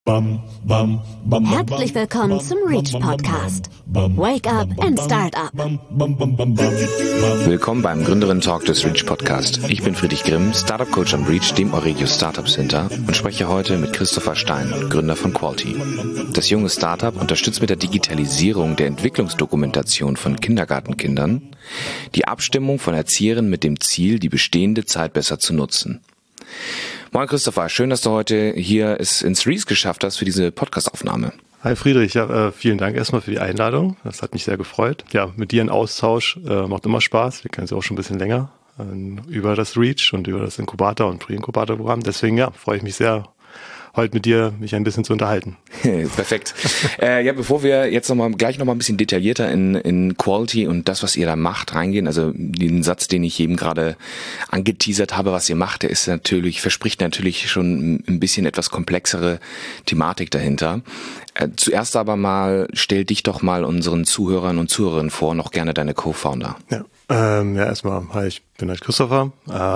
Herzlich willkommen zum Reach Podcast. Wake up and start up. Willkommen beim Gründerinnen-Talk des Reach Podcast. Ich bin Friedrich Grimm, Startup Coach am Reach, dem Euregio Startup Center, und spreche heute mit Christopher Stein, Gründer von Quality. Das junge Startup unterstützt mit der Digitalisierung der Entwicklungsdokumentation von Kindergartenkindern die Abstimmung von Erzieherinnen mit dem Ziel, die bestehende Zeit besser zu nutzen. Moin Christopher, schön, dass du heute hier es ins Reach geschafft hast für diese Podcast-Aufnahme. Hi Friedrich, ja, vielen Dank erstmal für die Einladung. Das hat mich sehr gefreut. Ja, mit dir ein Austausch macht immer Spaß. Wir kennen uns ja auch schon ein bisschen länger über das Reach und über das Inkubator- und Pre-Inkubator-Programm. Deswegen freue ich mich sehr, heute mit dir mich ein bisschen zu unterhalten. Perfekt. Bevor wir jetzt gleich noch mal ein bisschen detaillierter in Quality und das, was ihr da macht, reingehen, also den Satz, den ich eben gerade angeteasert habe, was ihr macht, der verspricht natürlich schon ein bisschen etwas komplexere Thematik dahinter. Zuerst aber mal, stell dich doch mal unseren Zuhörern und Zuhörerinnen vor, noch gerne deine Co-Founder. Erstmal, hi, ich bin halt Christopher.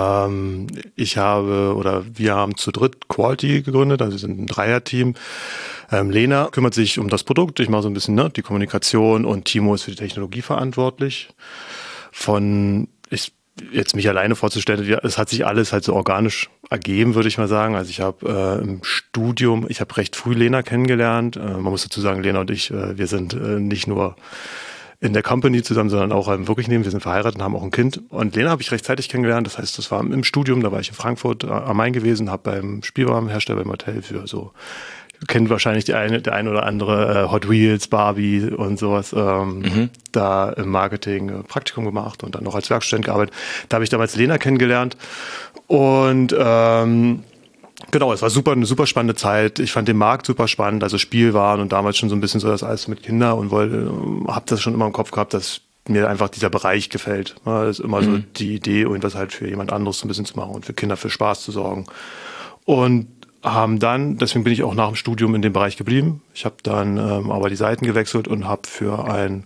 Wir haben zu dritt Quality gegründet, also wir sind ein Dreierteam. Lena kümmert sich um das Produkt, ich mache so ein bisschen die Kommunikation und Timo ist für die Technologie verantwortlich. Jetzt mich alleine vorzustellen, es hat sich alles halt so organisch ergeben, würde ich mal sagen. Also ich habe im Studium, ich habe recht früh Lena kennengelernt. Man muss dazu sagen, Lena und ich, wir sind nicht nur in der Company zusammen, sondern auch wirklich neben. Wir sind verheiratet und haben auch ein Kind. Und Lena habe ich rechtzeitig kennengelernt. Das heißt, das war im Studium, da war ich in Frankfurt am Main gewesen, habe beim Spielwarenhersteller beim Hotel für so, kennt wahrscheinlich der eine oder andere Hot Wheels, Barbie und sowas, da im Marketing Praktikum gemacht und dann noch als Werkstudent gearbeitet. Da habe ich damals Lena kennengelernt und genau, es war eine super spannende Zeit. Ich fand den Markt super spannend, also Spielwaren und damals schon so ein bisschen so das alles mit Kindern und habe das schon immer im Kopf gehabt, dass mir einfach dieser Bereich gefällt. Das ist immer so die Idee, irgendwas halt für jemand anderes so ein bisschen zu machen und für Kinder für Spaß zu sorgen. Und deswegen bin ich auch nach dem Studium in dem Bereich geblieben. Ich habe dann aber die Seiten gewechselt und habe für ein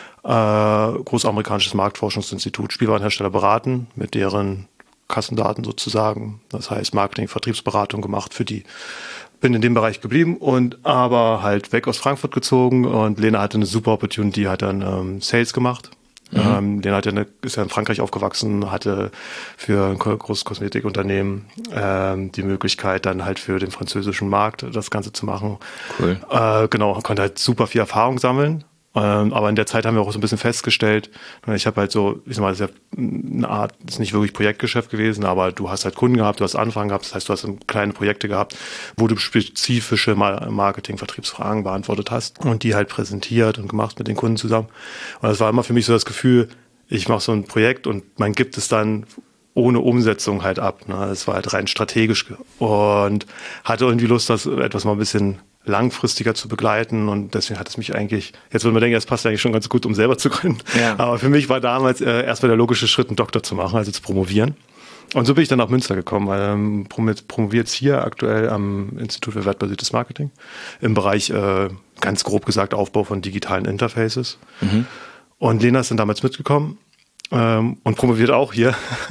großamerikanisches Marktforschungsinstitut Spielwarenhersteller beraten, mit deren Kassendaten sozusagen. Das heißt Marketing, Vertriebsberatung gemacht für die. Bin in dem Bereich geblieben und aber halt weg aus Frankfurt gezogen und Lena hatte eine super Opportunity, hat dann Sales gemacht. Lena ist ja in Frankreich aufgewachsen, hatte für ein großes Kosmetikunternehmen die Möglichkeit, dann halt für den französischen Markt das Ganze zu machen. Cool. Konnte halt super viel Erfahrung sammeln. Aber in der Zeit haben wir auch so ein bisschen festgestellt, ich habe halt so, ich sag mal, das ist ja eine Art, das ist nicht wirklich Projektgeschäft gewesen, aber du hast halt Kunden gehabt, du hast Anfragen gehabt, das heißt, du hast kleine Projekte gehabt, wo du spezifische Marketing-Vertriebsfragen beantwortet hast und die halt präsentiert und gemacht mit den Kunden zusammen. Und das war immer für mich so das Gefühl, ich mache so ein Projekt und man gibt es dann ohne Umsetzung halt ab. Das war halt rein strategisch und hatte irgendwie Lust, das etwas mal ein bisschen langfristiger zu begleiten und deswegen hat es mich eigentlich, jetzt würde man denken, es passt eigentlich schon ganz gut, um selber zu gründen, aber für mich war damals erstmal der logische Schritt, einen Doktor zu machen, also zu promovieren. Und so bin ich dann nach Münster gekommen, promoviert hier aktuell am Institut für wertbasiertes Marketing im Bereich, ganz grob gesagt, Aufbau von digitalen Interfaces. Und Lena ist dann damals mitgekommen und promoviert auch hier,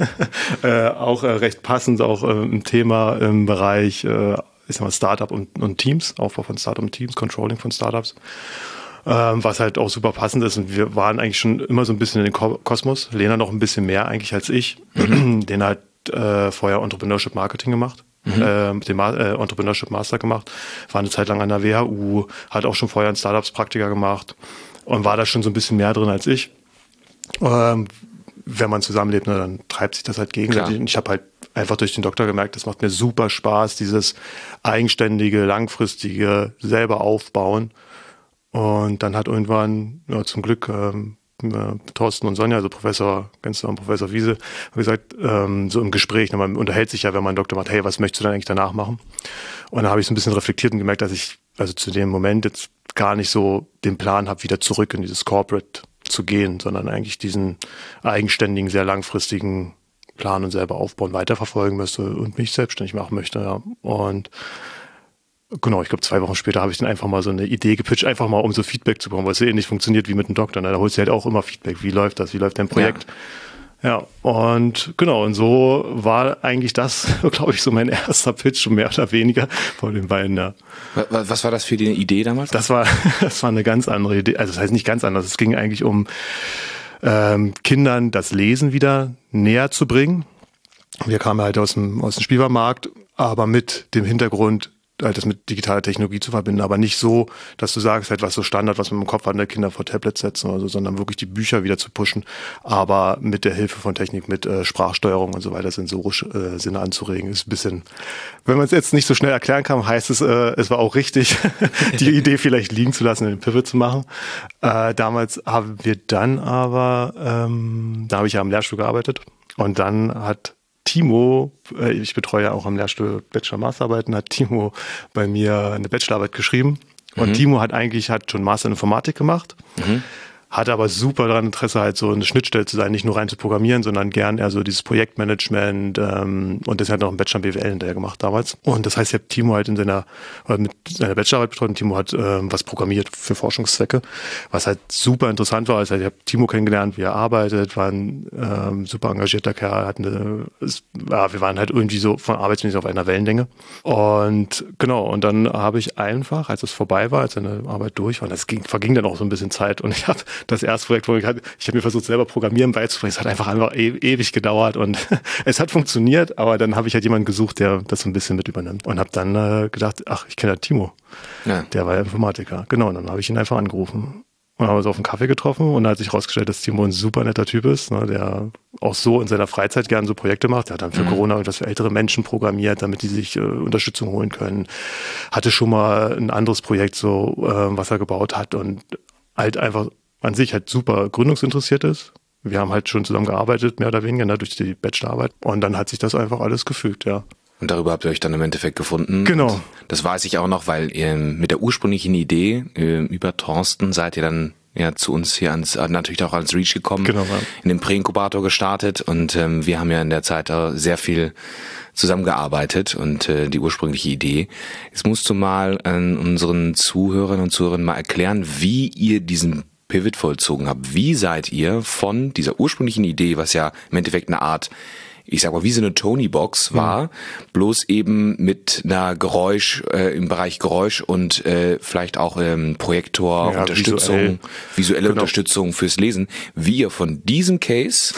auch recht passend, auch im Thema im Bereich ich sag mal Startup und Teams, Aufbau von Startup und Teams, Controlling von Startups, was halt auch super passend ist. Und wir waren eigentlich schon immer so ein bisschen in den Kosmos. Lena noch ein bisschen mehr eigentlich als ich. Lena hat vorher Entrepreneurship Marketing gemacht, den Entrepreneurship Master gemacht, war eine Zeit lang an der WHU, hat auch schon vorher in Startups Praktika gemacht und war da schon so ein bisschen mehr drin als ich. Wenn man zusammenlebt, dann treibt sich das halt gegenseitig. Und ich habe halt einfach durch den Doktor gemerkt, das macht mir super Spaß, dieses eigenständige, langfristige selber aufbauen. Und dann hat irgendwann, zum Glück, Thorsten und Sonja, also Professor Gensler und Professor Wiese, haben gesagt, so im Gespräch, man unterhält sich ja, wenn man einen Doktor macht, hey, was möchtest du denn eigentlich danach machen? Und dann habe ich so ein bisschen reflektiert und gemerkt, dass ich also zu dem Moment jetzt gar nicht so den Plan habe, wieder zurück in dieses Corporate zu gehen, sondern eigentlich diesen eigenständigen, sehr langfristigen Plan und selber aufbauen, weiterverfolgen müsste und mich selbstständig machen möchte. Ja. Und genau, ich glaube 2 Wochen später habe ich dann einfach mal so eine Idee gepitcht, einfach mal um so Feedback zu bekommen, weil es so ähnlich funktioniert wie mit dem Doktor. Da holst du halt auch immer Feedback. Wie läuft das? Wie läuft dein Projekt? Ja, und genau, und so war eigentlich das, glaube ich, so mein erster Pitch, mehr oder weniger, vor den beiden, ja. Was war das für die Idee damals? Das war eine ganz andere Idee, also das heißt nicht ganz anders, es ging eigentlich um Kindern das Lesen wieder näher zu bringen. Wir kamen halt aus dem Spielwarenmarkt, aber mit dem Hintergrund, halt das mit digitaler Technologie zu verbinden, aber nicht so, dass du sagst, halt was so Standard, was man im Kopf an der Kinder vor Tablets setzen oder so, sondern wirklich die Bücher wieder zu pushen, aber mit der Hilfe von Technik, mit Sprachsteuerung und so weiter, sensorisch Sinne anzuregen. Ist ein bisschen, wenn man es jetzt nicht so schnell erklären kann, heißt es, es war auch richtig, die Idee vielleicht liegen zu lassen, den Pivot zu machen. Damals haben wir dann aber, da habe ich ja am Lehrstuhl gearbeitet und dann hat Timo, ich betreue ja auch am Lehrstuhl Bachelor-Masterarbeiten, hat Timo bei mir eine Bachelorarbeit geschrieben. Und Timo hat schon Master in Informatik gemacht, hatte aber super daran Interesse, halt so eine Schnittstelle zu sein, nicht nur rein zu programmieren, sondern gern eher so dieses Projektmanagement und das hat noch einen Bachelor in BWL hinterher gemacht damals. Und das heißt, ich habe Timo halt mit seiner Bachelorarbeit betreut und Timo hat was programmiert für Forschungszwecke, was halt super interessant war. Also ich habe Timo kennengelernt, wie er arbeitet, war ein super engagierter Kerl, wir waren halt irgendwie so von arbeitsmäßig auf einer Wellenlänge. Und genau, und dann habe ich einfach, als es vorbei war, als seine Arbeit durch war, verging dann auch so ein bisschen Zeit und ich habe das erste Projekt, ich habe mir versucht, selber Programmieren beizubringen. Es hat einfach ewig gedauert und es hat funktioniert, aber dann habe ich halt jemanden gesucht, der das so ein bisschen mit übernimmt und habe dann gedacht, ach, ich kenne ja Timo. Ja. Der war ja Informatiker. Genau, und dann habe ich ihn einfach angerufen und haben uns auf einen Kaffee getroffen und da hat sich herausgestellt, dass Timo ein super netter Typ ist, ne, der auch so in seiner Freizeit gerne so Projekte macht. Er hat dann für Corona irgendwas für ältere Menschen programmiert, damit die sich Unterstützung holen können. Hatte schon mal ein anderes Projekt, so was er gebaut hat und halt einfach an sich halt super gründungsinteressiert ist. Wir haben halt schon zusammen gearbeitet, mehr oder weniger, ne, durch die Bachelorarbeit. Und dann hat sich das einfach alles gefügt, ja. Und darüber habt ihr euch dann im Endeffekt gefunden. Genau. Und das weiß ich auch noch, weil ihr mit der ursprünglichen Idee über Thorsten seid ihr dann ja zu uns hier natürlich auch als Reach gekommen, genau, ja. In dem Prä-Inkubator gestartet und wir haben ja in der Zeit sehr viel zusammengearbeitet und die ursprüngliche Idee. Jetzt musst du mal unseren Zuhörern und Zuhörern mal erklären, wie ihr diesen Pivot vollzogen habt. Wie seid ihr von dieser ursprünglichen Idee, was ja im Endeffekt eine Art, ich sag mal, wie so eine Tony-Box war, bloß eben mit einer im Bereich Geräusch und vielleicht auch Projektor, ja, Unterstützung, visuelle Unterstützung fürs Lesen, wie ihr von diesem Case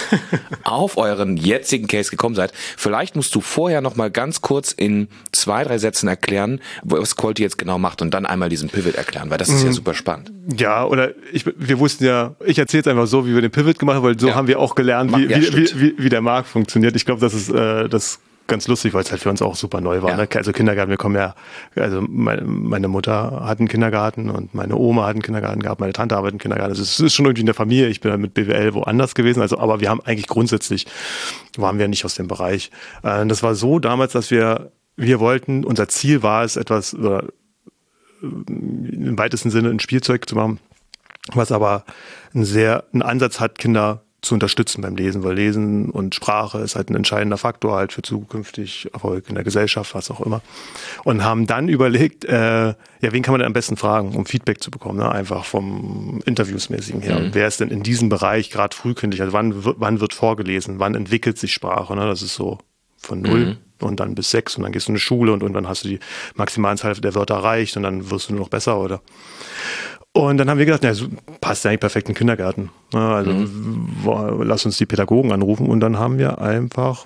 auf euren jetzigen Case gekommen seid. Vielleicht musst du vorher noch mal ganz kurz in 2, 3 Sätzen erklären, was Quality jetzt genau macht und dann einmal diesen Pivot erklären, weil das ist ja super spannend. Ja, oder wir wussten ja, ich erzähle jetzt einfach so, wie wir den Pivot gemacht haben, weil so haben wir auch gelernt, wie der Markt funktioniert. Ich glaube, das ist das ganz lustig, weil es halt für uns auch super neu war. Ja. Ne? Also Kindergarten, wir kommen ja, also meine Mutter hat einen Kindergarten und meine Oma hat einen Kindergarten gehabt, meine Tante arbeitet im Kindergarten. Also es ist schon irgendwie in der Familie. Ich bin mit BWL woanders gewesen. Also, aber wir haben eigentlich grundsätzlich, waren wir nicht aus dem Bereich. Das war so damals, dass wir wollten, unser Ziel war es, etwas, oder im weitesten Sinne ein Spielzeug zu machen, was aber einen Ansatz hat, Kinder zu unterstützen beim Lesen, weil Lesen und Sprache ist halt ein entscheidender Faktor halt für zukünftig Erfolg in der Gesellschaft, was auch immer. Und haben dann überlegt, wen kann man denn am besten fragen, um Feedback zu bekommen, ne? Einfach vom Interviewsmäßigen her. Und wer ist denn in diesem Bereich gerade frühkindlich, also wann wird vorgelesen, wann entwickelt sich Sprache, ne? Das ist so von 0 und dann bis 6 und dann gehst du in eine Schule und irgendwann hast du die Maximalzahl der Wörter erreicht und dann wirst du nur noch besser, oder? Und dann haben wir gedacht, passt ja eigentlich perfekt in den Kindergarten. Also lass uns die Pädagogen anrufen. Und dann haben wir einfach,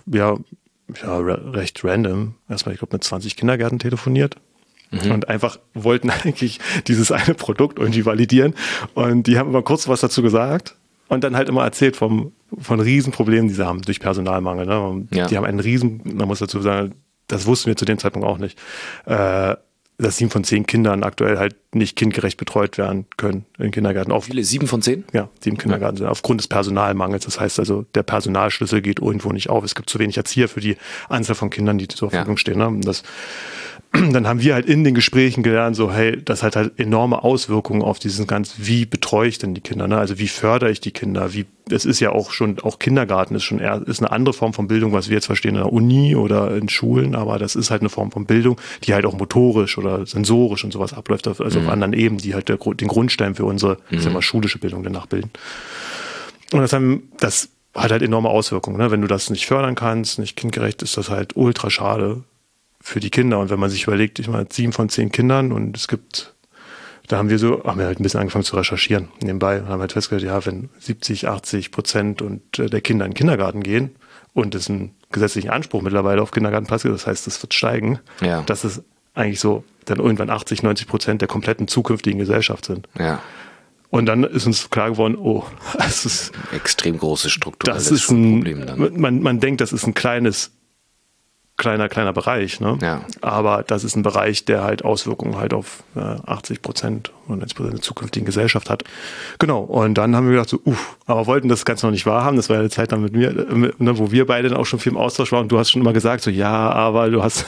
recht random, erstmal, ich glaube, mit 20 Kindergärten telefoniert. Und einfach wollten eigentlich dieses eine Produkt irgendwie validieren. Und die haben immer kurz was dazu gesagt. Und dann halt immer erzählt von Riesenproblemen, die sie haben durch Personalmangel. Ne? Und die haben man muss dazu sagen, das wussten wir zu dem Zeitpunkt auch nicht, dass 7 von 10 Kindern aktuell halt nicht kindgerecht betreut werden können im Kindergarten. Auch viele, 7 von 10? Ja, die im Kindergarten sind, aufgrund des Personalmangels. Das heißt also, der Personalschlüssel geht irgendwo nicht auf. Es gibt zu wenig Erzieher für die Anzahl von Kindern, die zur Verfügung stehen. Ne? Dann haben wir halt in den Gesprächen gelernt, so, hey, das hat halt enorme Auswirkungen auf diesen wie betreue ich denn die Kinder, ne? Also wie fördere ich die Kinder? Es ist ja auch Kindergarten ist eine andere Form von Bildung, was wir jetzt verstehen in der Uni oder in Schulen, aber das ist halt eine Form von Bildung, die halt auch motorisch oder sensorisch und sowas abläuft, also auf anderen Ebenen, die halt den Grundstein für unsere, schulische Bildung danach bilden. Und hat halt enorme Auswirkungen. Ne? Wenn du das nicht fördern kannst, nicht kindgerecht, ist das halt ultra schade für die Kinder. Und wenn man sich überlegt, ich meine, 7 von 10 Kindern und da haben wir halt ein bisschen angefangen zu recherchieren nebenbei und haben halt festgestellt, ja, wenn 70-80% der Kinder in den Kindergarten gehen und es einen gesetzlichen Anspruch mittlerweile auf Kindergartenplatz gibt, das heißt, das wird steigen, dass es eigentlich so dann irgendwann 80-90% der kompletten zukünftigen Gesellschaft sind. Ja. Und dann ist uns klar geworden, es ist extrem großes strukturelles das ist Problem dann. Man denkt, das ist ein kleiner Bereich, ne? Ja. Aber das ist ein Bereich, der halt Auswirkungen halt auf 80% und 90% der zukünftigen Gesellschaft hat. Genau. Und dann haben wir gedacht, aber wollten das Ganze noch nicht wahrhaben. Das war ja eine Zeit dann mit mir, ne, wo wir beide dann auch schon viel im Austausch waren. Und du hast schon immer gesagt, aber du hast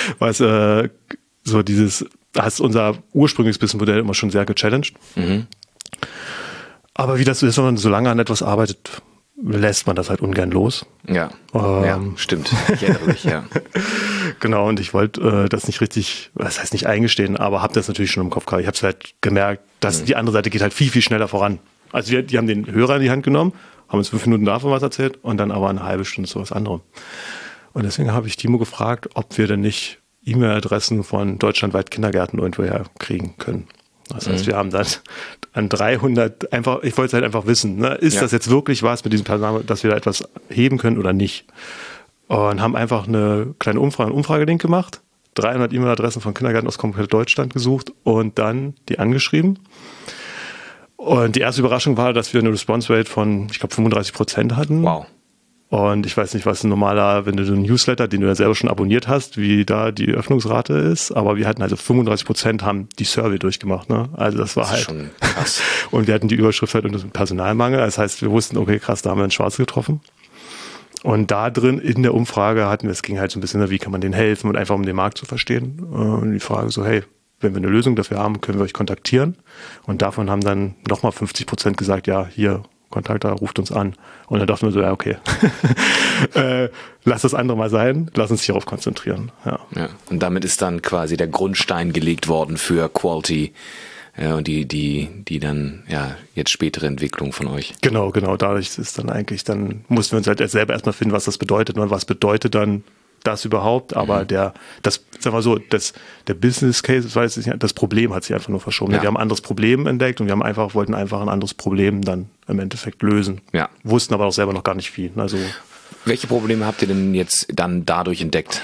hast unser ursprüngliches Businessmodell immer schon sehr gechallenged. Mhm. Aber wie das so ist, wenn man so lange an etwas arbeitet, lässt man das halt ungern los. Ja, stimmt. Ich erinnere mich, ja. Genau, und ich wollte das nicht richtig, das heißt nicht eingestehen, aber habe das natürlich schon im Kopf gehabt. Ich habe es halt gemerkt, dass die andere Seite geht halt viel, viel schneller voran. Also die haben den Hörer in die Hand genommen, haben uns 5 Minuten davon was erzählt und dann aber eine halbe Stunde zu was anderem. Und deswegen habe ich Timo gefragt, ob wir denn nicht E-Mail-Adressen von deutschlandweit Kindergärten irgendwoher kriegen können. Das heißt, wir haben dann an 300 einfach, ich wollte es halt einfach wissen, ne? Ist das jetzt wirklich was mit diesem Personal, dass wir da etwas heben können oder nicht? Und haben einfach eine kleine einen Umfragelink gemacht, 300 E-Mail-Adressen von Kindergärten aus komplett Deutschland gesucht und dann die angeschrieben. Und die erste Überraschung war, dass wir eine Response Rate von, ich glaube, 35% hatten. Wow. Und ich weiß nicht, was ein normaler, wenn du so einen Newsletter, den du ja selber schon abonniert hast, wie da die Öffnungsrate ist. Aber wir hatten also 35% haben die Survey durchgemacht. Ne? Also das war halt schon krass. Und wir hatten die Überschrift halt unter Personalmangel. Das heißt, wir wussten, okay, krass, da haben wir einen Schwarz getroffen. Und da drin in der Umfrage es ging halt so ein bisschen, wie kann man denen helfen und einfach um den Markt zu verstehen. Und die Frage so, hey, wenn wir eine Lösung dafür haben, können wir euch kontaktieren. Und davon haben dann nochmal 50% gesagt, ja, hier, Kontakt da, ruft uns an. Und dann dachten wir so, ja, okay, lass das andere mal sein, lass uns hierauf konzentrieren. Ja. Und damit ist dann quasi der Grundstein gelegt worden für Qualty und die dann jetzt spätere Entwicklung von euch. Genau, dadurch ist dann dann mussten wir uns halt selber erstmal finden, was das bedeutet und was bedeutet dann das überhaupt, aber der Business Case, das Problem hat sich einfach nur verschoben. Ja. Wir haben ein anderes Problem entdeckt und wollten einfach ein anderes Problem dann im Endeffekt lösen. Ja. Wussten aber auch selber noch gar nicht viel. Also, welche Probleme habt ihr denn jetzt dann dadurch entdeckt?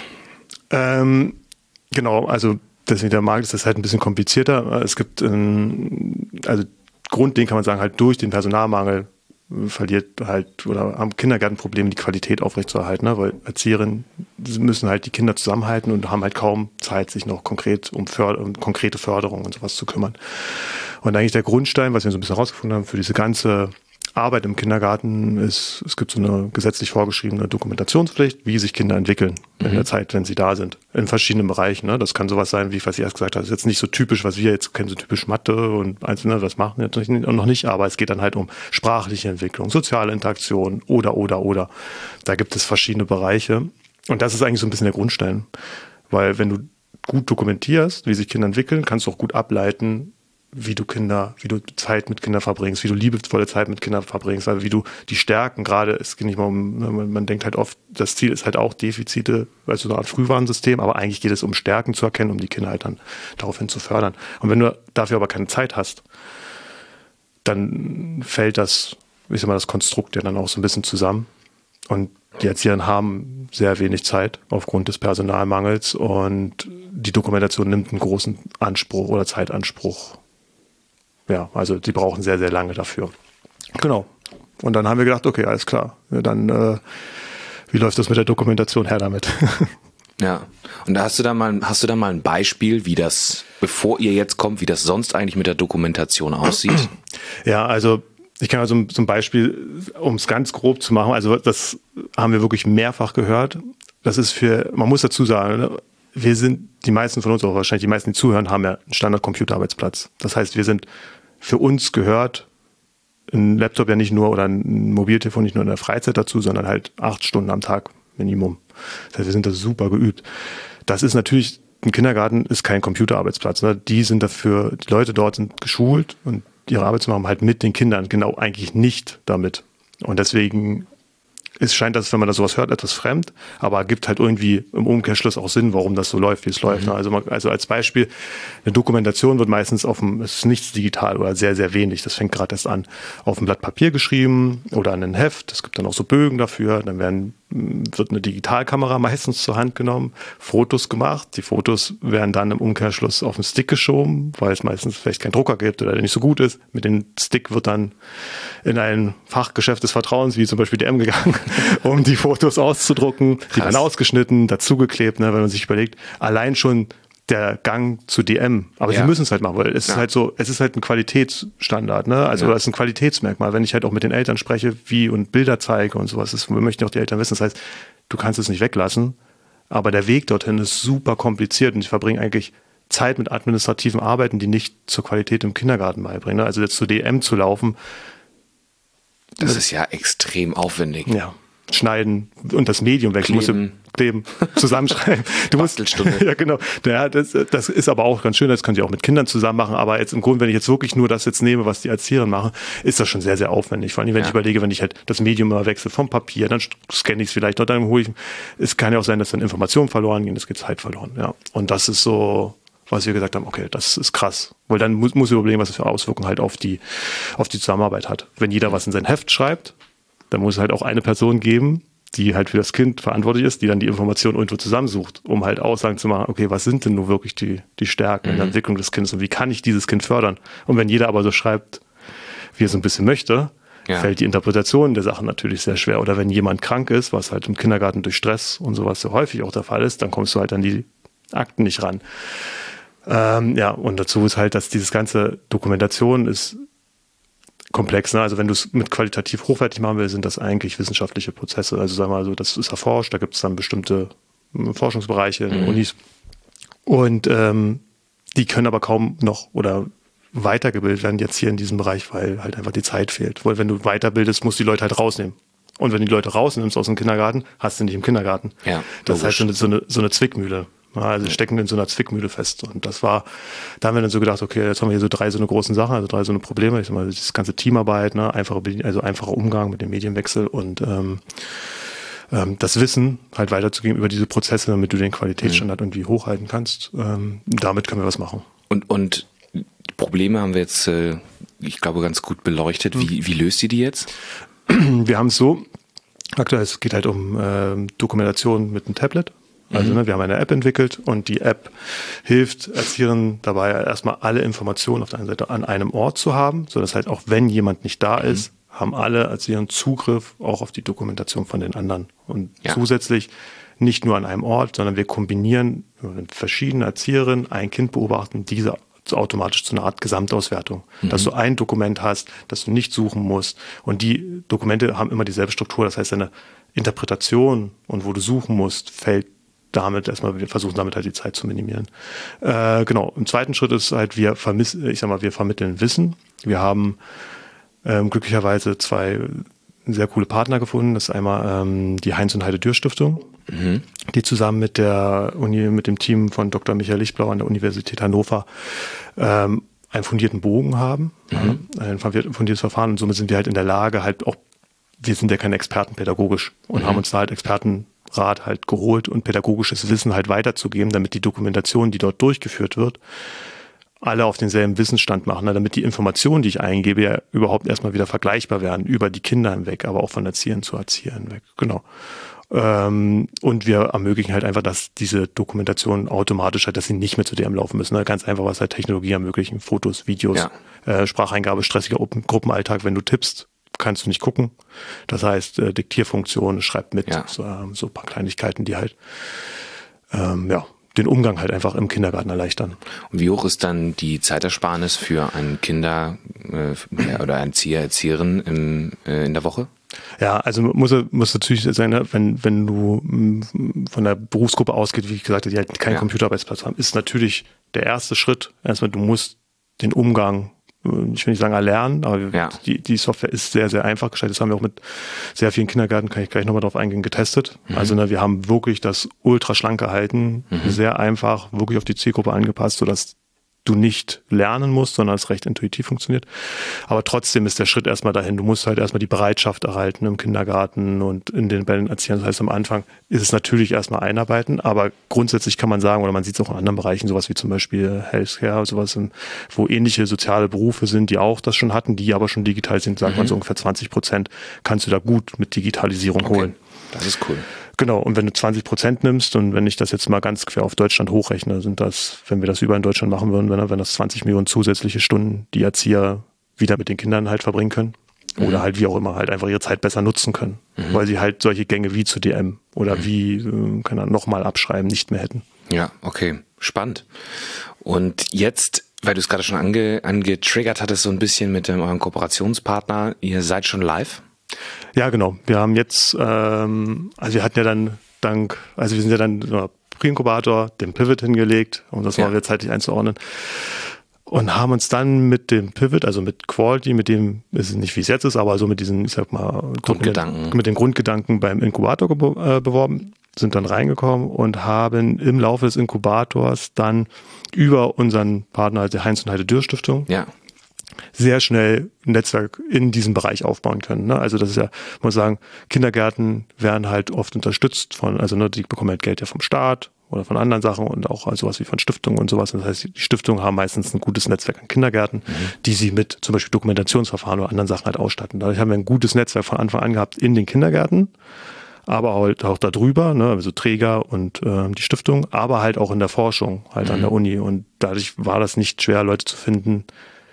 Genau, also deswegen der Markt ist das halt ein bisschen komplizierter. Es gibt, grundlegend kann man sagen, halt durch den Personalmangel verliert halt oder haben Kindergärten Probleme, die Qualität aufrechtzuerhalten, ne? Weil Erzieherinnen müssen halt die Kinder zusammenhalten und haben halt kaum Zeit, sich noch konkret um konkrete Förderung und sowas zu kümmern. Und eigentlich der Grundstein, was wir so ein bisschen herausgefunden haben für diese ganze Arbeit im Kindergarten ist, es gibt so eine gesetzlich vorgeschriebene Dokumentationspflicht, wie sich Kinder entwickeln in der Zeit, wenn sie da sind, in verschiedenen Bereichen. Ne? Das kann sowas sein, wie was ich erst gesagt habe, das ist jetzt nicht so typisch, was wir jetzt kennen, so typisch Mathe und Einzelne, das machen wir jetzt noch nicht, aber es geht dann halt um sprachliche Entwicklung, soziale Interaktion oder. Da gibt es verschiedene Bereiche und das ist eigentlich so ein bisschen der Grundstein, weil wenn du gut dokumentierst, wie sich Kinder entwickeln, kannst du auch gut ableiten, wie du Zeit mit Kindern verbringst, wie du liebevolle Zeit mit Kindern verbringst, also wie du die Stärken, gerade, es geht nicht mal man denkt halt oft, das Ziel ist halt auch Defizite, also so eine Art Frühwarnsystem, aber eigentlich geht es um Stärken zu erkennen, um die Kinder halt dann daraufhin zu fördern. Und wenn du dafür aber keine Zeit hast, dann fällt das Konstrukt ja dann auch so ein bisschen zusammen. Und die Erzieher haben sehr wenig Zeit aufgrund des Personalmangels und die Dokumentation nimmt einen großen Anspruch oder Zeitanspruch. Ja, also die brauchen sehr, sehr lange dafür. Genau. Und dann haben wir gedacht, okay, alles klar. Dann, wie läuft das mit der Dokumentation her damit? Ja. Und hast du da mal ein Beispiel, wie das, bevor ihr jetzt kommt, wie das sonst eigentlich mit der Dokumentation aussieht? Ja, also ich kann also zum Beispiel, um es ganz grob zu machen, also das haben wir wirklich mehrfach gehört. Das ist man muss dazu sagen, die meisten von uns, auch wahrscheinlich die meisten, die zuhören, haben ja einen Standard-Computerarbeitsplatz. Das heißt, für uns gehört ein Laptop ja nicht nur oder ein Mobiltelefon nicht nur in der Freizeit dazu, sondern halt 8 Stunden am Tag Minimum. Das heißt, wir sind da super geübt. Das ist natürlich, ein Kindergarten ist kein Computerarbeitsplatz. Ne? Die Leute dort sind geschult und ihre Arbeit zu machen halt mit den Kindern, genau eigentlich nicht damit. Und deswegen es scheint, dass, wenn man da sowas hört, etwas fremd, aber gibt halt irgendwie im Umkehrschluss auch Sinn, warum das so läuft, wie es läuft. Also als Beispiel, eine Dokumentation wird meistens es ist nichts digital oder sehr, sehr wenig. Das fängt gerade erst an, auf ein Blatt Papier geschrieben oder an ein Heft. Es gibt dann auch so Bögen dafür. Dann wird eine Digitalkamera meistens zur Hand genommen, Fotos gemacht. Die Fotos werden dann im Umkehrschluss auf den Stick geschoben, weil es meistens vielleicht keinen Drucker gibt oder der nicht so gut ist. Mit dem Stick wird dann in ein Fachgeschäft des Vertrauens, wie zum Beispiel DM, gegangen, um die Fotos auszudrucken. Krass. Die werden ausgeschnitten, dazugeklebt, ne, wenn man sich überlegt, allein schon der Gang zu DM. Aber sie müssen es halt machen, weil es ist halt so, es ist halt ein Qualitätsstandard, ne? Also das ist ein Qualitätsmerkmal. Wenn ich halt auch mit den Eltern spreche, und Bilder zeige und sowas, wir möchten auch die Eltern wissen. Das heißt, du kannst es nicht weglassen, aber der Weg dorthin ist super kompliziert und ich verbringe eigentlich Zeit mit administrativen Arbeiten, die nicht zur Qualität im Kindergarten beibringen. Ne? Also jetzt zu DM zu laufen, das ist ja extrem aufwendig. Ja, schneiden und das Medium wechseln. Kleben, zusammenschreiben. Du musst, ja, genau. Ja, das ist aber auch ganz schön, das könnt ihr auch mit Kindern zusammen machen, aber jetzt im Grunde, wenn ich jetzt wirklich nur das jetzt nehme, was die Erzieher machen, ist das schon sehr, sehr aufwendig. Vor allem, wenn ich überlege, wenn ich halt das Medium immer wechsle vom Papier, dann scanne ich es vielleicht, dann hole ich, es kann ja auch sein, dass dann Informationen verloren gehen, es geht Zeit verloren, ja. Und das ist so, was wir gesagt haben, okay, das ist krass. Weil dann muss ich überlegen, was das für Auswirkungen halt auf die Zusammenarbeit hat. Wenn jeder was in sein Heft schreibt, dann muss es halt auch eine Person geben, die halt für das Kind verantwortlich ist, die dann die Informationen irgendwo zusammensucht, um halt Aussagen zu machen, okay, was sind denn nun wirklich die Stärken in der Entwicklung des Kindes und wie kann ich dieses Kind fördern? Und wenn jeder aber so schreibt, wie er so ein bisschen möchte, fällt die Interpretation der Sachen natürlich sehr schwer. Oder wenn jemand krank ist, was halt im Kindergarten durch Stress und sowas so häufig auch der Fall ist, dann kommst du halt an die Akten nicht ran. Und dazu ist halt, dass dieses ganze Dokumentation ist komplex, ne? Also wenn du es mit qualitativ hochwertig machen willst, sind das eigentlich wissenschaftliche Prozesse. Also sagen wir mal so, das ist erforscht, da gibt es dann bestimmte Forschungsbereiche in den Unis und die können aber kaum noch oder weitergebildet werden jetzt hier in diesem Bereich, weil halt einfach die Zeit fehlt. Weil wenn du weiterbildest, musst du die Leute halt rausnehmen. Und wenn du die Leute rausnimmst aus dem Kindergarten, hast du nicht im Kindergarten. Ja, das ist halt so eine Zwickmühle. Also stecken in so einer Zwickmühle fest. Und da haben wir dann so gedacht, okay, jetzt haben wir hier so drei so eine großen Sachen, also drei so eine Probleme. Ich sag mal, das ganze Teamarbeit, ne, einfacher Umgang mit dem Medienwechsel und das Wissen halt weiterzugeben über diese Prozesse, damit du den Qualitätsstandard irgendwie hochhalten kannst. Damit können wir was machen. Und Probleme haben wir jetzt, ich glaube, ganz gut beleuchtet. Wie löst ihr die jetzt? Wir haben es so, aktuell, es geht halt um Dokumentation mit einem Tablet. Also wir haben eine App entwickelt und die App hilft Erziehern dabei, erstmal alle Informationen auf der einen Seite an einem Ort zu haben, sodass halt auch wenn jemand nicht da ist, haben alle Erzieher Zugriff auch auf die Dokumentation von den anderen. Und zusätzlich nicht nur an einem Ort, sondern wir kombinieren mit verschiedenen Erzieherinnen ein Kind beobachten, diese automatisch zu einer Art Gesamtauswertung. Dass du ein Dokument hast, das du nicht suchen musst. Und die Dokumente haben immer dieselbe Struktur. Das heißt, deine Interpretation und wo du suchen musst, fällt wir versuchen damit halt die Zeit zu minimieren. Genau. Im zweiten Schritt ist halt, wir vermitteln Wissen. Wir haben glücklicherweise zwei sehr coole Partner gefunden. Das ist einmal die Heinz und Heide Dürr Stiftung, die zusammen mit mit dem Team von Dr. Michael Lichtblau an der Universität Hannover einen fundierten Bogen haben, ein fundiertes Verfahren. Und somit sind wir halt in der Lage, wir sind ja keine Experten pädagogisch und haben uns da halt Expertenrat halt geholt und pädagogisches Wissen halt weiterzugeben, damit die Dokumentation, die dort durchgeführt wird, alle auf denselben Wissensstand machen, ne? Damit die Informationen, die ich eingebe, ja überhaupt erstmal wieder vergleichbar werden, über die Kinder hinweg, aber auch von Erziehern zu Erzieher hinweg. Genau. Und wir ermöglichen halt einfach, dass diese Dokumentation automatisch halt, dass sie nicht mehr zu DM laufen müssen. Ne? Ganz einfach, was halt Technologie ermöglichen, Fotos, Videos, Spracheingabe, stressiger Gruppenalltag, wenn du tippst, kannst du nicht gucken. Das heißt, Diktierfunktion, schreibt mit, so ein paar Kleinigkeiten, die halt den Umgang halt einfach im Kindergarten erleichtern. Und wie hoch ist dann die Zeitersparnis für einen Kinder oder einen Erzieherin in der Woche? Ja, also muss natürlich sein, wenn du von der Berufsgruppe ausgeht, wie ich gesagt habe, die halt keinen Computerarbeitsplatz haben, ist natürlich der erste Schritt. Erstmal, du musst den Umgang, ich will nicht sagen erlernen, aber die Software ist sehr, sehr einfach gestaltet. Das haben wir auch mit sehr vielen Kindergärten, kann ich gleich nochmal drauf eingehen, getestet. Also wir haben wirklich das ultra schlank gehalten, sehr einfach, wirklich auf die Zielgruppe angepasst, sodass du nicht lernen musst, sondern es recht intuitiv funktioniert. Aber trotzdem ist der Schritt erstmal dahin. Du musst halt erstmal die Bereitschaft erhalten im Kindergarten und in den Bällen erziehen. Das heißt, am Anfang ist es natürlich erstmal einarbeiten, aber grundsätzlich kann man sagen, oder man sieht es auch in anderen Bereichen, sowas wie zum Beispiel Healthcare, sowas, wo ähnliche soziale Berufe sind, die auch das schon hatten, die aber schon digital sind, sagt man so ungefähr 20% kannst du da gut mit Digitalisierung holen. Das ist cool. Genau, und wenn du 20% nimmst und wenn ich das jetzt mal ganz quer auf Deutschland hochrechne, sind das, wenn wir das überall in Deutschland machen würden, wenn das 20 Millionen zusätzliche Stunden, die Erzieher wieder mit den Kindern halt verbringen können. Oder halt wie auch immer, halt einfach ihre Zeit besser nutzen können. Weil sie halt solche Gänge wie zu DM oder wie, nochmal abschreiben, nicht mehr hätten. Ja, okay, spannend. Und jetzt, weil du es gerade schon angetriggert hattest, so ein bisschen mit eurem Kooperationspartner, ihr seid schon live? Ja, genau. Wir haben jetzt, also wir hatten ja dann wir sind ja dann Pre-Inkubator, den Pivot hingelegt, um das mal zeitlich einzuordnen. Und haben uns dann mit dem Pivot, also mit Quality, mit dem, ist es nicht wie es jetzt ist, aber so mit diesen, ich sag mal, mit den Grundgedanken beim Inkubator beworben, sind dann reingekommen und haben im Laufe des Inkubators dann über unseren Partner, also die Heinz und Heide Dürr Stiftung, sehr schnell ein Netzwerk in diesem Bereich aufbauen können. Ne? Also das ist ja, muss sagen, Kindergärten werden halt oft unterstützt die bekommen halt Geld ja vom Staat oder von anderen Sachen und auch sowas wie von Stiftungen und sowas. Das heißt, die Stiftungen haben meistens ein gutes Netzwerk an Kindergärten, die sie mit zum Beispiel Dokumentationsverfahren oder anderen Sachen halt ausstatten. Dadurch haben wir ein gutes Netzwerk von Anfang an gehabt in den Kindergärten, aber halt auch darüber, ne, also Träger und die Stiftung, aber halt auch in der Forschung, halt an der Uni. Und dadurch war das nicht schwer, Leute zu finden,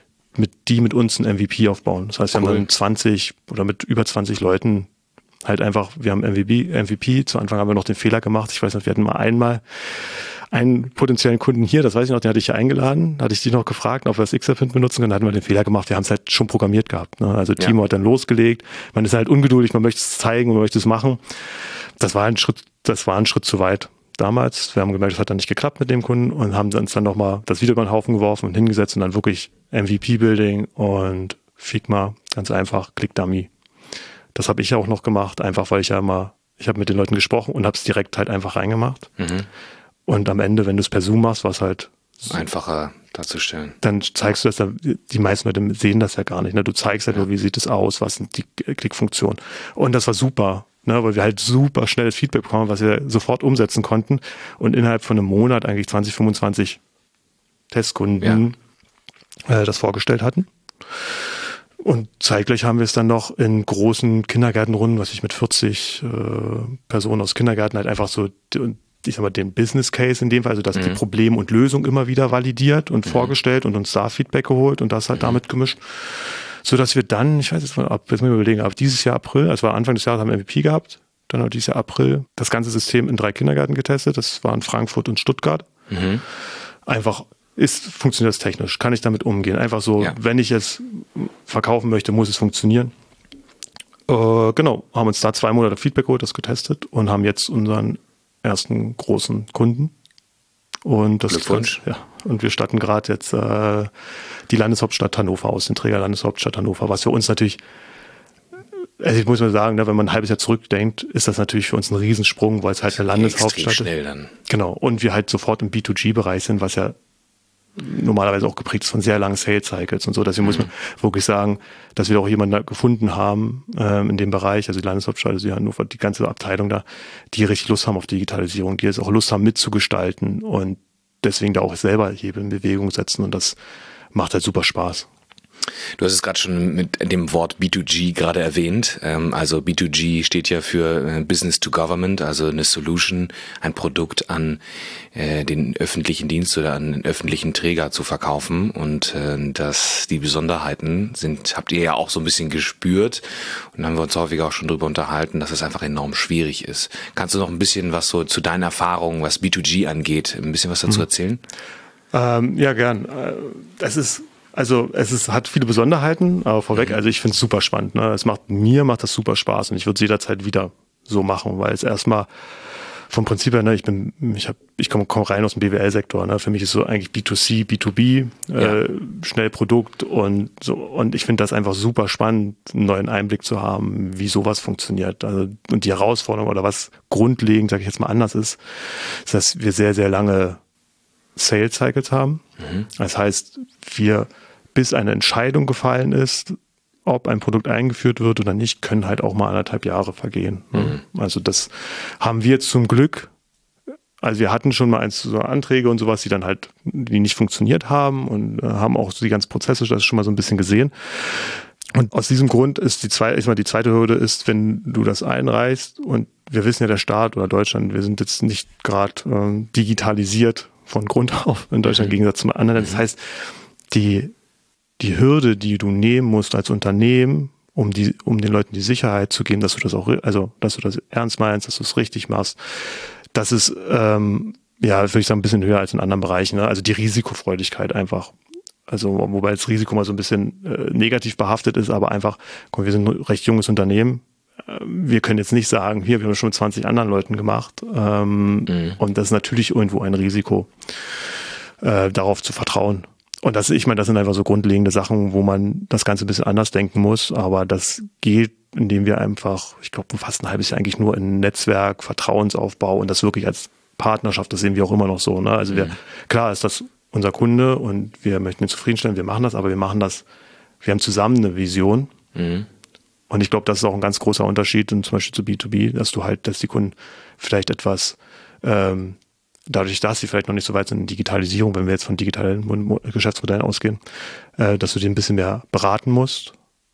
die mit uns ein MVP aufbauen. Das heißt, wir haben dann 20 oder mit über 20 Leuten halt einfach, wir haben MVP, zu Anfang haben wir noch den Fehler gemacht, ich weiß nicht, wir hatten mal einmal einen potenziellen Kunden hier, das weiß ich noch, den hatte ich ja eingeladen, hatte ich die noch gefragt, ob wir das XRPint benutzen können, da hatten wir den Fehler gemacht, wir haben es halt schon programmiert gehabt. Ne? Also Timo hat dann losgelegt, man ist halt ungeduldig, man möchte es zeigen, man möchte es machen. Das war ein Schritt zu weit. Damals, wir haben gemerkt, das hat dann nicht geklappt mit dem Kunden und haben uns dann nochmal das wieder über den Haufen geworfen und hingesetzt und dann wirklich MVP-Building und Figma, ganz einfach, Click-Dummy. Das habe ich ja auch noch gemacht, einfach weil ich habe mit den Leuten gesprochen und habe es direkt halt einfach reingemacht. Und am Ende, wenn du es per Zoom machst, war es halt einfacher darzustellen. Dann zeigst du das, die meisten Leute sehen das ja gar nicht. Ne? Du zeigst halt nur, wie sieht es aus, was sind die Klickfunktionen. Und das war super. Ne, weil wir halt super schnelles Feedback bekommen, was wir sofort umsetzen konnten und innerhalb von einem Monat eigentlich 20, 25 Testkunden das vorgestellt hatten. Und zeitgleich haben wir es dann noch in großen Kindergärtenrunden, was ich mit 40 Personen aus Kindergärten halt einfach so, ich sag mal, den Business Case in dem Fall, also dass die Problem und Lösung immer wieder validiert und vorgestellt und uns da Feedback geholt und das halt damit gemischt. So dass wir dann, ich weiß jetzt mal, jetzt muss ich mir überlegen, ab dieses Jahr April, also Anfang des Jahres haben wir MVP gehabt, dann haben wir dieses Jahr April das ganze System in 3 Kindergärten getestet, das waren Frankfurt und Stuttgart. Einfach funktioniert das technisch, kann ich damit umgehen. Einfach so, wenn ich es verkaufen möchte, muss es funktionieren. Genau, haben uns da 2 Monate Feedback geholt, das getestet und haben jetzt unseren ersten großen Kunden. Und das Glückwunsch. Und wir statten gerade jetzt die Landeshauptstadt Hannover aus, den Träger Landeshauptstadt Hannover, was für uns natürlich, also ich muss mal sagen, ne, wenn man ein halbes Jahr zurückdenkt, ist das natürlich für uns ein Riesensprung, weil es halt eine Landeshauptstadt ist. Schnell dann. Genau, und wir halt sofort im B2G-Bereich sind, was ja normalerweise auch geprägt ist von sehr langen Sales-Cycles und so. Deswegen muss man wirklich sagen, dass wir auch jemanden gefunden haben in dem Bereich, also die Landeshauptstadt, also die Hannover, die ganze Abteilung da, die richtig Lust haben auf Digitalisierung, die jetzt auch Lust haben mitzugestalten und deswegen da auch selber Hebel in Bewegung setzen und das macht halt super Spaß. Du hast es gerade schon mit dem Wort B2G gerade erwähnt. Also B2G steht ja für Business to Government, also eine Solution, ein Produkt an den öffentlichen Dienst oder an den öffentlichen Träger zu verkaufen. Und die Besonderheiten habt ihr ja auch so ein bisschen gespürt. Und da haben wir uns häufig auch schon drüber unterhalten, dass es einfach enorm schwierig ist. Kannst du noch ein bisschen was so zu deinen Erfahrungen, was B2G angeht, ein bisschen was dazu erzählen? Ja, gern. Es hat viele Besonderheiten, aber vorweg, also ich finde es super spannend. Ne? Mir macht das super Spaß und ich würde es jederzeit wieder so machen, weil es erstmal vom Prinzip her, ne, ich komme rein aus dem BWL-Sektor. Ne? Für mich ist so eigentlich B2C, B2B, schnell Produkt und so. Und ich finde das einfach super spannend, einen neuen Einblick zu haben, wie sowas funktioniert. Also, und die Herausforderung oder was grundlegend, sage ich jetzt mal, anders ist, dass wir sehr, sehr lange Sales Cycles haben. Das heißt, bis eine Entscheidung gefallen ist, ob ein Produkt eingeführt wird oder nicht, können halt auch mal 1,5 Jahre vergehen. Also das haben wir zum Glück. Also wir hatten schon mal so Anträge und sowas, die nicht funktioniert haben und haben auch so die ganzen Prozesse, das schon mal so ein bisschen gesehen. Und aus diesem Grund ist die zweite Hürde ist, wenn du das einreichst, und wir wissen ja, der Staat oder Deutschland, wir sind jetzt nicht gerade digitalisiert von Grund auf in Deutschland im Gegensatz zum anderen. Das heißt, die Hürde, die du nehmen musst als Unternehmen, um den Leuten die Sicherheit zu geben, dass du das auch, also dass du das ernst meinst, dass du es richtig machst, das ist, würde ich sagen, ein bisschen höher als in anderen Bereichen. Ne? Also die Risikofreudigkeit einfach. Also, wobei das Risiko mal so ein bisschen negativ behaftet ist, aber einfach, guck, wir sind ein recht junges Unternehmen. Wir können jetzt nicht sagen, wir haben schon mit 20 anderen Leuten gemacht. Und das ist natürlich irgendwo ein Risiko, darauf zu vertrauen. Und das sind einfach so grundlegende Sachen, wo man das Ganze ein bisschen anders denken muss. Aber das geht, indem wir einfach, ich glaube, fast ein halbes Jahr eigentlich nur in Netzwerk, Vertrauensaufbau und das wirklich als Partnerschaft, das sehen wir auch immer noch so. Ne? Also klar ist das unser Kunde und wir möchten ihn zufriedenstellen, wir machen das, aber wir haben zusammen eine Vision. Und ich glaube, das ist auch ein ganz großer Unterschied, zum Beispiel zu B2B, dass die Kunden vielleicht etwas, dadurch, dass sie vielleicht noch nicht so weit sind in Digitalisierung, wenn wir jetzt von digitalen Geschäftsmodellen ausgehen, dass du die ein bisschen mehr beraten musst.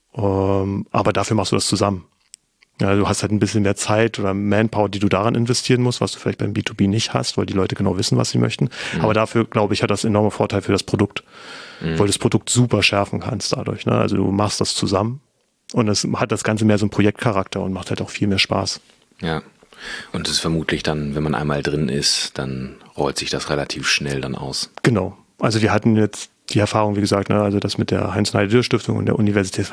Aber dafür machst du das zusammen. Ja, du hast halt ein bisschen mehr Zeit oder Manpower, die du daran investieren musst, was du vielleicht beim B2B nicht hast, weil die Leute genau wissen, was sie möchten. Aber dafür, glaube ich, hat das enorme Vorteil für das Produkt, weil du das Produkt super schärfen kannst dadurch. Ne? Also du machst das zusammen und es hat das Ganze mehr so einen Projektcharakter und macht halt auch viel mehr Spaß. Ja. Und es ist vermutlich dann, wenn man einmal drin ist, dann rollt sich das relativ schnell dann aus. Genau. Also wir hatten jetzt die Erfahrung, wie gesagt, ne, also das mit der Heinz-Heide-Stiftung und der Universität,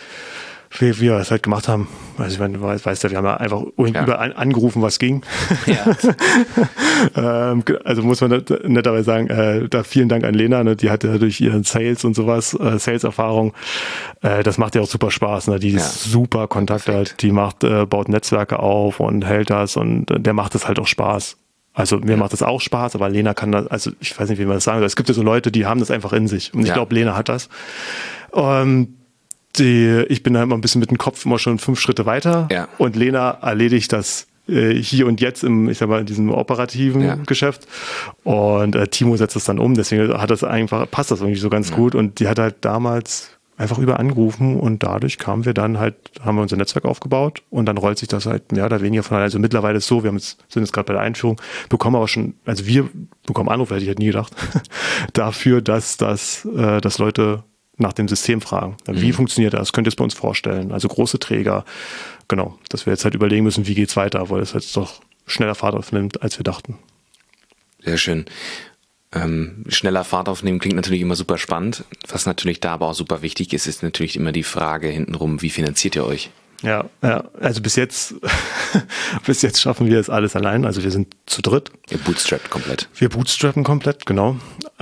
wie wir es halt gemacht haben. Also ich meine, du weißt ja, wir haben ja einfach überall angerufen, was ging. Ja. Also muss man netterweise sagen, da vielen Dank an Lena, ne, die hatte durch ihren Sales und sowas, Sales-Erfahrung, das macht ja auch super Spaß, ne, die ist super Kontakt hat, die baut Netzwerke auf und hält das und der macht es halt auch Spaß. Also mir macht das auch Spaß, aber Lena kann das, also ich weiß nicht, wie man das sagen soll. Es gibt ja so Leute, die haben das einfach in sich und ich glaube, Lena hat das. Ich bin da immer ein bisschen mit dem Kopf immer schon 5 Schritte weiter und Lena erledigt das hier und jetzt in diesem operativen Geschäft und Timo setzt es dann um, deswegen passt das irgendwie so ganz gut und die hat halt damals einfach über angerufen und dadurch haben wir unser Netzwerk aufgebaut und dann rollt sich das halt mehr oder weniger von alleine. Also mittlerweile ist es so, sind jetzt gerade bei der Einführung, wir bekommen Anrufe, hätte ich halt nie gedacht, dafür, dass Leute nach dem System fragen. Wie funktioniert das? Könnt ihr es bei uns vorstellen? Also große Träger. Genau, dass wir jetzt halt überlegen müssen, wie geht's weiter, weil es jetzt doch schneller Fahrt aufnimmt, als wir dachten. Sehr schön. Schneller Fahrt aufnehmen klingt natürlich immer super spannend. Was natürlich da aber auch super wichtig ist, ist natürlich immer die Frage hintenrum, wie finanziert ihr euch? Ja, also bis jetzt schaffen wir es alles allein. Also wir sind zu dritt. Ihr bootstrappt komplett. Wir bootstrappen komplett, genau.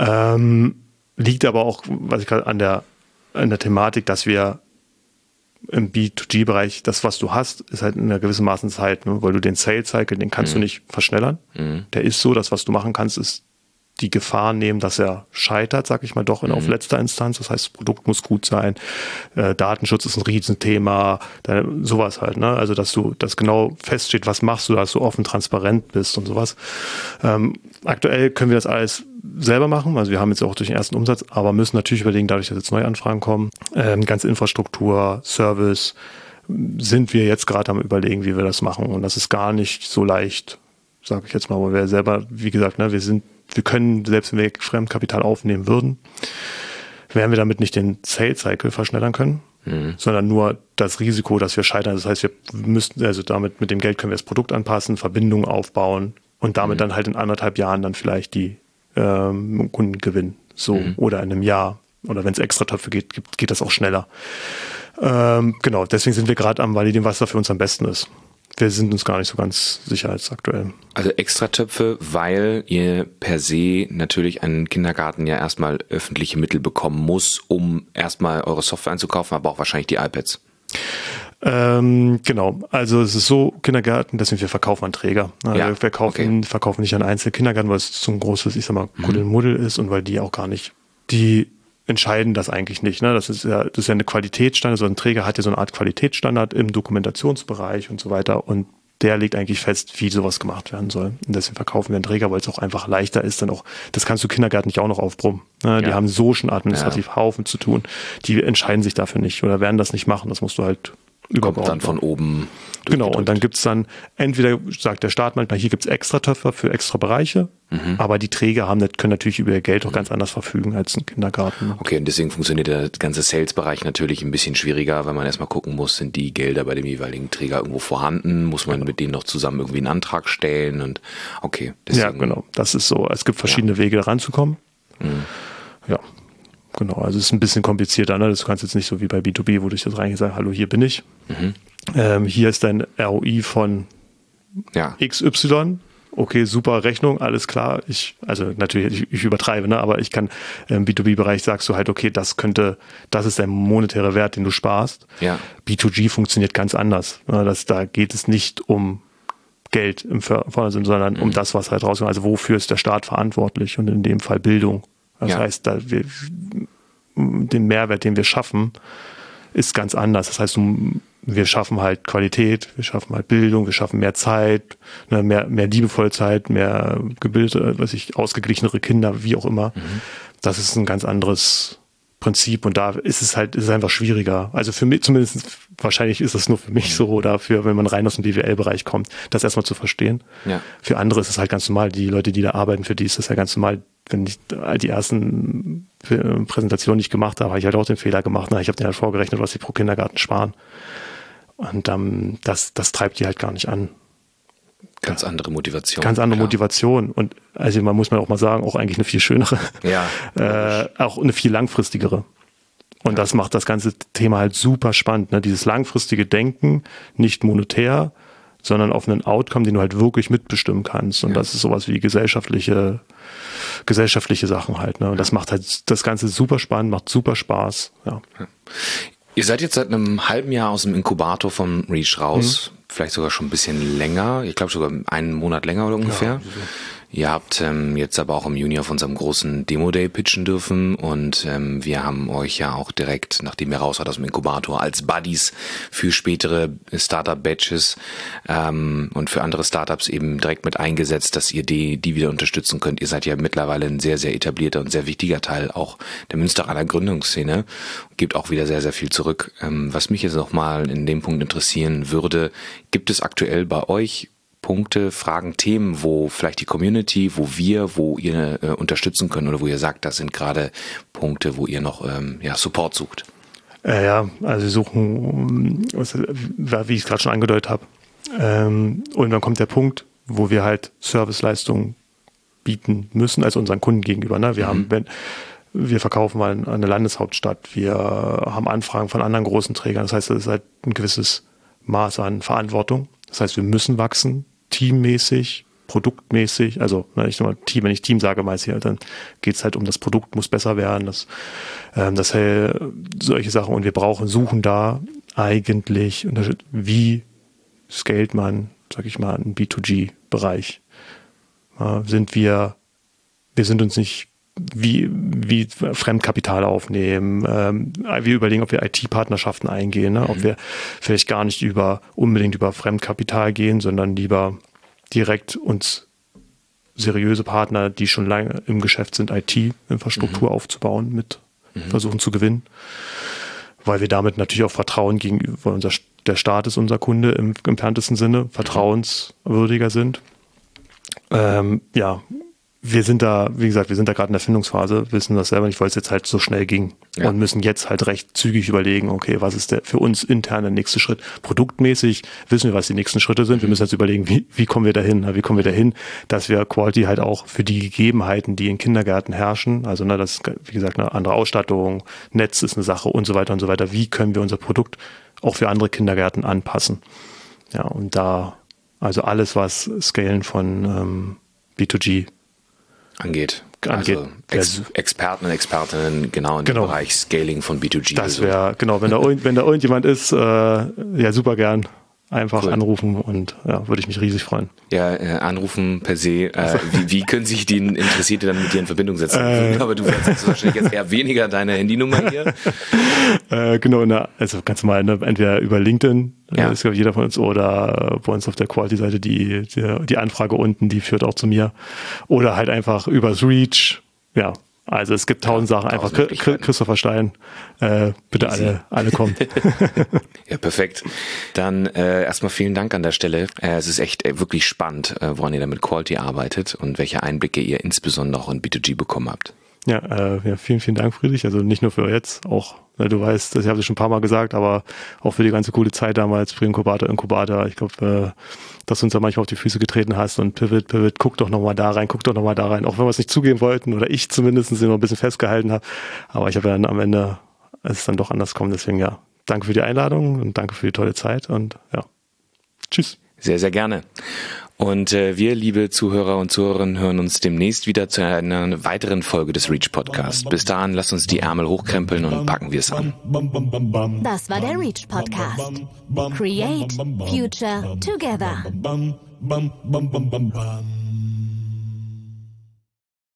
Liegt aber auch, was ich gerade an der Thematik, dass wir im B2G-Bereich, das, was du hast, ist halt in einer gewissen Maßen Zeit, ne? Weil du den Sales-Cycle, den kannst du nicht verschnellern. Der ist so, das, was du machen kannst, ist die Gefahr nehmen, dass er scheitert, sag ich mal, doch auf letzter Instanz. Das heißt, das Produkt muss gut sein. Datenschutz ist ein Riesenthema. Sowas halt, ne? Also, dass das genau feststeht, was machst du, dass du offen, transparent bist und sowas. Aktuell können wir das alles selber machen. Also wir haben jetzt auch durch den ersten Umsatz, aber müssen natürlich überlegen, dadurch, dass jetzt neue Anfragen kommen, ganze Infrastruktur, Service, sind wir jetzt gerade am Überlegen, wie wir das machen. Und das ist gar nicht so leicht, sage ich jetzt mal, weil wir selber, wie gesagt, ne, wir können, selbst wenn wir Fremdkapital aufnehmen würden, werden wir damit nicht den Sales-Cycle verschnellern können, sondern nur das Risiko, dass wir scheitern. Das heißt, wir müssten, also mit dem Geld können wir das Produkt anpassen, Verbindungen aufbauen und damit dann halt in 1,5 Jahren dann vielleicht die Kunden gewinnen. So, oder in einem Jahr. Oder wenn es Extratöpfe geht das auch schneller. Genau, deswegen sind wir gerade am validieren, was da für uns am besten ist. Wir sind uns gar nicht so ganz sicher als aktuell. Also Extratöpfe, weil ihr per se natürlich einen Kindergarten ja erstmal öffentliche Mittel bekommen muss, um erstmal eure Software einzukaufen, aber auch wahrscheinlich die iPads. Genau, also es ist so, Kindergärten, deswegen wir verkaufen an Träger. Also Ja, wir verkaufen nicht an einzelne Kindergärten, weil es zu ein großes, ich sag mal, Kuddelmuddel ist und weil die auch gar nicht, die entscheiden das eigentlich nicht. Ne? Das ist ja eine Qualitätsstandard, so ein Träger hat ja so eine Art Qualitätsstandard im Dokumentationsbereich und so weiter und der legt eigentlich fest, wie sowas gemacht werden soll. Und deswegen verkaufen wir einen Träger, weil es auch einfach leichter ist, dann auch, das kannst du Kindergärten nicht auch noch aufbrummen. Ne? Die haben so schon administrativ Haufen zu tun. Die entscheiden sich dafür nicht oder werden das nicht machen. Das musst du halt Kommt dann von oben. Genau, und dann gibt's dann, entweder sagt der Staat manchmal, hier gibt's extra Töpfer für extra Bereiche, aber die Träger können natürlich über ihr Geld auch ganz anders verfügen als ein Kindergarten. Okay, und deswegen funktioniert der ganze Sales-Bereich natürlich ein bisschen schwieriger, weil man erstmal gucken muss, sind die Gelder bei dem jeweiligen Träger irgendwo vorhanden, muss man mit denen noch zusammen irgendwie einen Antrag stellen und okay. Deswegen, ja, genau, das ist so. Es gibt verschiedene Wege, da ranzukommen. Ja. Genau, also es ist ein bisschen komplizierter, ne? Das kannst jetzt nicht so wie bei B2B, wo du jetzt reingehe sagst, hallo, hier bin ich. Hier ist dein ROI von XY. Okay, super Rechnung, alles klar. Ich übertreibe, ne? Aber ich kann im B2B-Bereich sagst du halt, okay, das ist der monetäre Wert, den du sparst. Ja. B2G funktioniert ganz anders. Ne? Da geht es nicht um Geld im Vordersinn, sondern um das, was halt rauskommt. Also wofür ist der Staat verantwortlich? Und in dem Fall Bildung. Das heißt, den Mehrwert, den wir schaffen, ist ganz anders. Das heißt, wir schaffen halt Qualität, wir schaffen halt Bildung, wir schaffen mehr Zeit, ne, mehr liebevolle Zeit, mehr gebildete, ausgeglichenere Kinder, wie auch immer. Das ist ein ganz anderes Prinzip und da ist es einfach schwieriger. Also für mich zumindest, wahrscheinlich ist das nur für mich so oder wenn man rein aus dem BWL-Bereich kommt, das erstmal zu verstehen. Ja. Für andere ist es halt ganz normal. Die Leute, die da arbeiten, für die ist das ja ganz normal. Wenn ich die ersten Präsentationen, die ich gemacht habe, habe ich halt auch den Fehler gemacht. Ich habe denen halt vorgerechnet, was sie pro Kindergarten sparen. Und das treibt die halt gar nicht an. Ganz andere Motivation. Ganz andere Motivation. Und also man muss auch mal sagen, auch eigentlich eine viel schönere. Ja. Auch eine viel langfristigere. Und das macht das ganze Thema halt super spannend. Ne? Dieses langfristige Denken, nicht monetär, sondern auf einen Outcome, den du halt wirklich mitbestimmen kannst. Und das ist sowas wie gesellschaftliche Sachen halt. Ne? Und das macht halt das Ganze super spannend, macht super Spaß. Ja. Ihr seid jetzt seit einem halben Jahr aus dem Inkubator vom Reach raus. Vielleicht sogar schon ein bisschen länger. Ich glaube sogar einen Monat länger oder ungefähr. Ja, ihr habt jetzt aber auch im Juni auf unserem großen Demo-Day pitchen dürfen und wir haben euch ja auch direkt, nachdem ihr raus wart aus dem Inkubator, als Buddies für spätere Startup-Batches und für andere Startups eben direkt mit eingesetzt, dass ihr die wieder unterstützen könnt. Ihr seid ja mittlerweile ein sehr, sehr etablierter und sehr wichtiger Teil auch der Münsteraner Gründungsszene. Gebt auch wieder sehr, sehr viel zurück. Was mich jetzt nochmal in dem Punkt interessieren würde, gibt es aktuell bei euch Punkte, Fragen, Themen, wo vielleicht die Community, wo ihr unterstützen könnt oder wo ihr sagt, das sind gerade Punkte, wo ihr noch Support sucht? Also wir suchen, wie ich es gerade schon angedeutet habe. Und dann kommt der Punkt, wo wir halt Serviceleistungen bieten müssen, also unseren Kunden gegenüber. Ne? Wir verkaufen mal an eine Landeshauptstadt, wir haben Anfragen von anderen großen Trägern. Das heißt, es ist halt ein gewisses Maß an Verantwortung. Das heißt, wir müssen wachsen, teammäßig, produktmäßig. Also wenn ich Team sage, meist hier, dann geht es halt um das Produkt, muss besser werden, solche Sachen. Und wir suchen da eigentlich, wie scaled man, sag ich mal, einen B2G-Bereich. Wir sind uns nicht wie Fremdkapital aufnehmen. Wir überlegen, ob wir IT-Partnerschaften eingehen, ne? Ob wir vielleicht gar nicht unbedingt über Fremdkapital gehen, sondern lieber direkt uns seriöse Partner, die schon lange im Geschäft sind, IT-Infrastruktur aufzubauen, mit versuchen zu gewinnen. Weil wir damit natürlich auch Vertrauen gegenüber, der Staat ist unser Kunde im entferntesten Sinne, vertrauenswürdiger sind. Wir sind da gerade in der Findungsphase, wissen das selber nicht, weil es jetzt halt so schnell ging und müssen jetzt halt recht zügig überlegen, okay, was ist der für uns intern der nächste Schritt? Produktmäßig wissen wir, was die nächsten Schritte sind. Wir müssen jetzt überlegen, wie kommen wir dahin? Wie kommen wir dahin, dass wir Quality halt auch für die Gegebenheiten, die in Kindergärten herrschen, also das ist, wie gesagt, eine andere Ausstattung, Netz ist eine Sache und so weiter und so weiter. Wie können wir unser Produkt auch für andere Kindergärten anpassen? Ja, und da, also alles, was Scalen von B2G angeht. Also Experten und Expertinnen genau in dem Bereich Scaling von B2G. Das wäre, genau, wenn da irgendjemand ist, ja, super gern. Einfach anrufen und ja, würde ich mich riesig freuen. Ja, anrufen per se. Wie können sich die Interessierte dann mit dir in Verbindung setzen? Aber du sagst wahrscheinlich jetzt eher weniger deine Handynummer hier. Genau, also ganz normal, ne, entweder über LinkedIn, das glaube ich jeder von uns, oder bei uns auf der Quality-Seite die Anfrage unten, die führt auch zu mir. Oder halt einfach übers Reach, ja. Also es gibt 1000 Sachen, einfach Christopher Stein, bitte alle kommen. Ja, perfekt. Dann erstmal vielen Dank an der Stelle. Es ist echt wirklich spannend, woran ihr da mit Quality arbeitet und welche Einblicke ihr insbesondere auch in B2G bekommen habt. Ja, vielen, vielen Dank, Friedrich. Also nicht nur für jetzt, auch, du weißt, ich habe es schon ein paar Mal gesagt, aber auch für die ganze coole Zeit damals, Pre-Inkubator. Ich glaube, dass du uns da manchmal auf die Füße getreten hast und Pivot, guck doch nochmal da rein, auch wenn wir es nicht zugeben wollten oder ich zumindest noch ein bisschen festgehalten habe. Aber ich habe dann am Ende, es ist dann doch anders gekommen. Deswegen ja, danke für die Einladung und danke für die tolle Zeit und ja, tschüss. Sehr, sehr gerne. Und wir, liebe Zuhörer und Zuhörerinnen, hören uns demnächst wieder zu einer weiteren Folge des Reach Podcast. Bis dahin, lasst uns die Ärmel hochkrempeln und packen wir es an. Das war der Reach Podcast. Create Future Together.